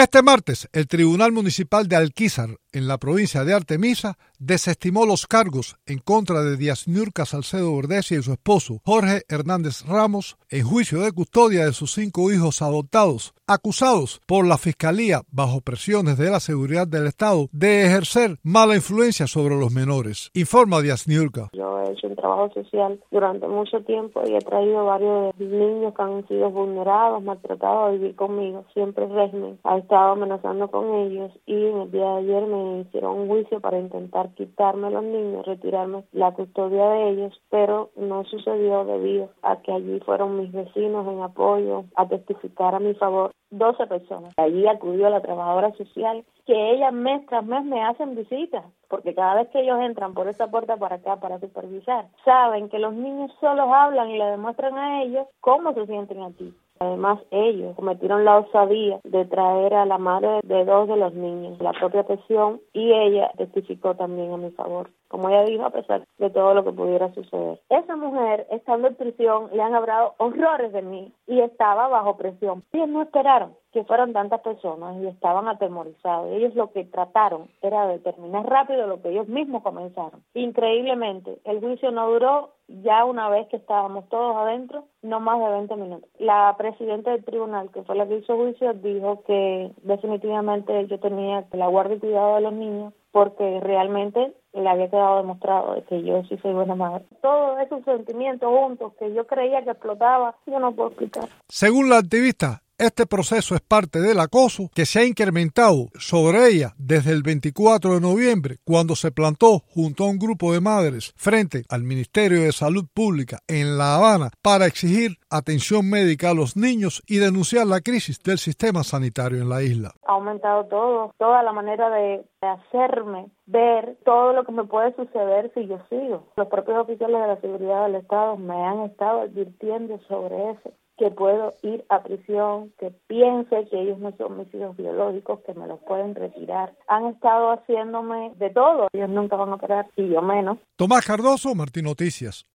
Este martes, el Tribunal Municipal de Alquizar, en la provincia de Artemisa, desestimó los cargos en contra de Díaz Niurka Salcedo Verdesia y su esposo, Jorge Hernández Ramos, en juicio de custodia de sus 5 hijos adoptados, acusados por la Fiscalía, bajo presiones de la seguridad del Estado, de ejercer mala influencia sobre los menores. Informa Díaz Niurka. Yo he hecho un trabajo social durante mucho tiempo y he traído varios niños que han sido vulnerados, maltratados a vivir conmigo. Siempre el régimen ha estado amenazando con ellos y en el día de ayer me hicieron un juicio para intentar quitarme a los niños, retirarme la custodia de ellos, pero no sucedió debido a que allí fueron mis vecinos en apoyo a testificar a mi favor. 12 personas. Allí acudió la trabajadora social, que ellas mes tras mes me hacen visitas, porque cada vez que ellos entran por esa puerta para acá para supervisar, saben que los niños solos hablan y le demuestran a ellos cómo se sienten aquí. Además, ellos cometieron la osadía de traer a la madre de 2 de los niños, la propia presión, y ella testificó también a mi favor. Como ella dijo, a pesar de todo lo que pudiera suceder. Esa mujer, estando en prisión, le han hablado horrores de mí y estaba bajo presión. Ellos no esperaron que fueran tantas personas y estaban atemorizados. Ellos lo que trataron era de terminar rápido lo que ellos mismos comenzaron. Increíblemente, el juicio no duró, ya una vez que estábamos todos adentro, no más de 20 minutos. La presidenta del tribunal, que fue la que hizo juicio, dijo que definitivamente yo tenía la guardia y cuidado de los niños porque realmente le había quedado demostrado de que yo sí soy buena madre. Todos esos sentimientos juntos que yo creía que explotaba, yo no puedo explicar. Según la activista, este proceso es parte del acoso que se ha incrementado sobre ella desde el 24 de noviembre, cuando se plantó junto a un grupo de madres frente al Ministerio de Salud Pública en La Habana para exigir atención médica a los niños y denunciar la crisis del sistema sanitario en la isla. Ha aumentado todo, toda la manera de hacerme ver todo lo que me puede suceder si yo sigo. Los propios oficiales de la seguridad del Estado me han estado advirtiendo sobre eso, que puedo ir a prisión, que piense que ellos no son mis hijos biológicos, que me los pueden retirar. Han estado haciéndome de todo. Ellos nunca van a operar y yo menos. Tomás Cardoso, Martín Noticias.